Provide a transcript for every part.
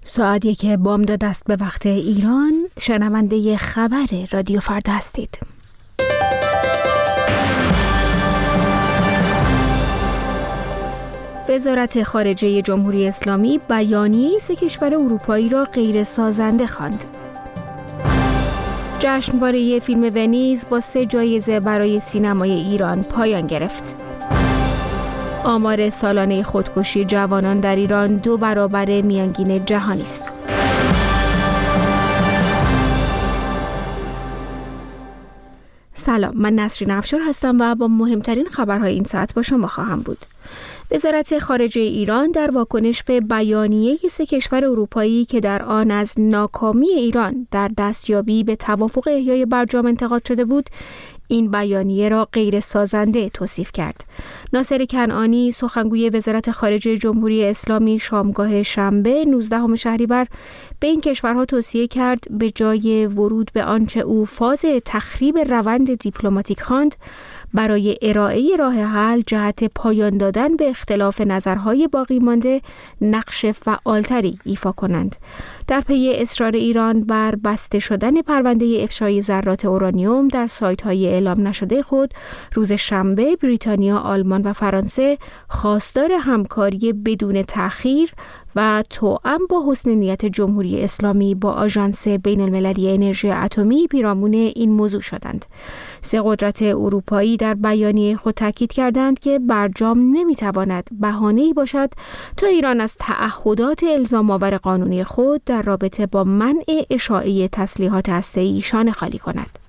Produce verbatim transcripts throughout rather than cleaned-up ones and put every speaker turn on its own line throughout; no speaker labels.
ساعتی که بامداد است به وقت ایران، شنونده خبر رادیو فردا هستید. وزارت خارجه جمهوری اسلامی بیانیه سه کشور اروپایی را غیر سازنده خواند. جشنواره فیلم ونیز با سه جایزه برای سینمای ایران پایان گرفت. آمار سالانه خودکشی جوانان در ایران دو برابر میانگین جهانی است. سلام، من نسرین افشار هستم و با مهمترین خبرهای این ساعت با شما خواهم بود. وزارت خارجه ایران در واکنش به بیانیه سه کشور اروپایی که در آن از ناکامی ایران در دستیابی به توافق احیای برجام انتقاد شده بود، این بیانیه را غیر سازنده توصیف کرد. ناصر کنعانی، سخنگوی وزارت خارجه جمهوری اسلامی، شامگاه شنبه نوزدهم شهریور به این کشورها توصیه کرد به جای ورود به آنچه او فاز تخریب روند دیپلماتیک خواند، برای ارائه راه حل جهت پایان دادن به اختلاف نظرهای باقی مانده نقش فعالتری ایفا کنند. در پی اصرار ایران بر بسته شدن پرونده افشای ذرات اورانیوم در سایت‌های اعلام نشده خود، روز شنبه بریتانیا، آلمان و فرانسه خواستار همکاری بدون تأخیر و توأم با حسن نیت جمهوری اسلامی با آژانس بین المللی انرژی اتمی پیرامون این موضوع شدند. سه قدرت اروپایی در بیانیه خود تاکید کردند که برجام نمیتواند بهانه‌ای باشد تا ایران از تعهدات الزام‌آور قانونی خود در رابطه با منع اشاعه تسلیحات هسته‌ای شانه خالی کند.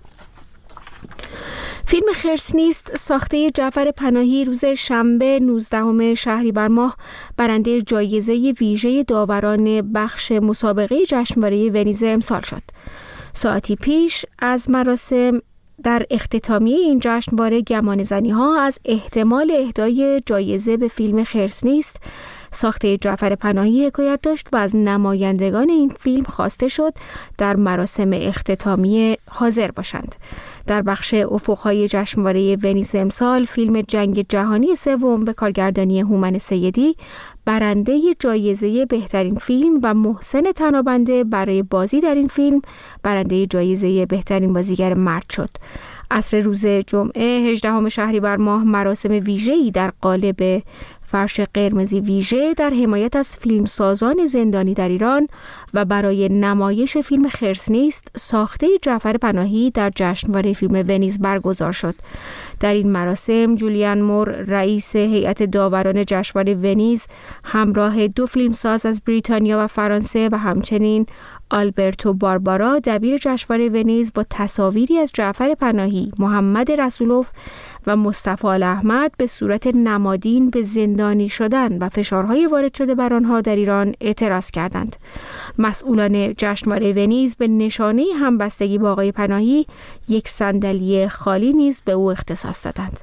فیلم خرس نیست ساخته جعفر پناهی روز شنبه نوزدهم شهریور ماه برنده جایزه ویژه داوران بخش مسابقه جشنواره ونیز امسال شد. ساعتی پیش از مراسم در اختتامیه این جشنواره گمانه‌زنی ها از احتمال اهدای جایزه به فیلم خرس نیست ساخته جعفر پناهی حکایت داشت و از نمایندگان این فیلم خواسته شد در مراسم اختتامیه حاضر باشند. در بخش افق‌های جشنواره ونیز امسال، فیلم جنگ جهانی سوم به کارگردانی هومن سیدی برنده جایزه بهترین فیلم و محسن تنابنده برای بازی در این فیلم برنده جایزه بهترین بازیگر مرد شد. عصر روز جمعه هجدهم شهریور ماه مراسم ویژه‌ای در قالب فرش قرمزی ویژه در حمایت از فیلمسازان زندانی در ایران و برای نمایش فیلم خرس نیست ساخته جعفر پناهی در جشنواره فیلم ونیز برگزار شد. در این مراسم جولیان مور، رئیس هیئت داوران جشنواره ونیز، همراه دو فیلمساز از بریتانیا و فرانسه و همچنین آلبرتو باربارا دبیر جشنواره ونیز با تصاویری از جعفر پناهی، محمد رسولوف و مصطفی احمد به صورت نمادین به زندانی شدن و فشارهای وارد شده بر آنها در ایران اعتراض کردند. مسئولان جشنواره ونیز به نشانه همبستگی با آقای پناهی یک صندلی خالی نیز به او اختصاص دادند.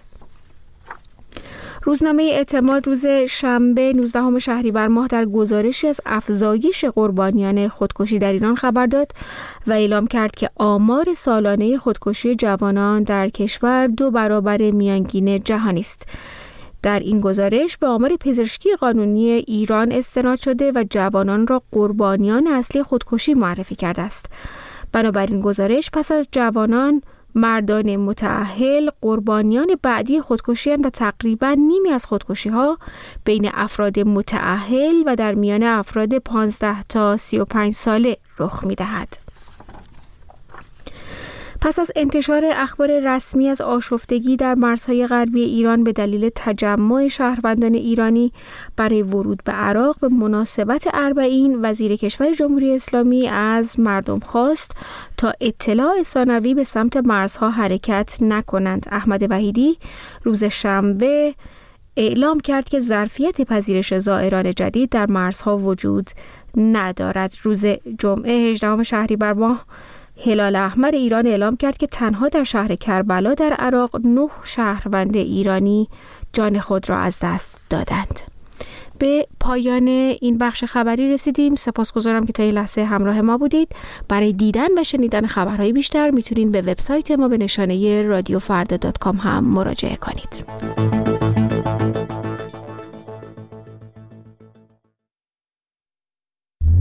روزنامه اعتماد روز شنبه نوزدهم شهریور ماه در گزارشی از افزایش قربانیان خودکشی در ایران خبر داد و اعلام کرد که آمار سالانه خودکشی جوانان در کشور دو برابر میانگین جهانی است. در این گزارش به آمار پزشکی قانونی ایران استناد شده و جوانان را قربانیان اصلی خودکشی معرفی کرده است. بنابراین گزارش پس از جوانان، مردان متأهل قربانیان بعدی خودکشی و تقریبا نیمی از خودکشی ها بین افراد متأهل و در میان افراد پانزده تا سی و پنج ساله رخ می دهد. پس از انتشار اخبار رسمی از آشفتگی در مرزهای غربی ایران به دلیل تجمع شهروندان ایرانی برای ورود به عراق به مناسبت اربعین، وزیر کشور جمهوری اسلامی از مردم خواست تا اطلاع ثانوی به سمت مرزها حرکت نکنند. احمد وحیدی روز شنبه اعلام کرد که ظرفیت پذیرش زائران جدید در مرزها وجود ندارد. روز جمعه هجدهم شهریور ماه هلال احمر ایران اعلام کرد که تنها در شهر کربلا در عراق نه شهروند ایرانی جان خود را از دست دادند. به پایان این بخش خبری رسیدیم. سپاسگزارم که تا این لحظه همراه ما بودید. برای دیدن و شنیدن خبرهای بیشتر میتونید به وبسایت ما به نشانه رادیو فردا دات کام هم مراجعه کنید.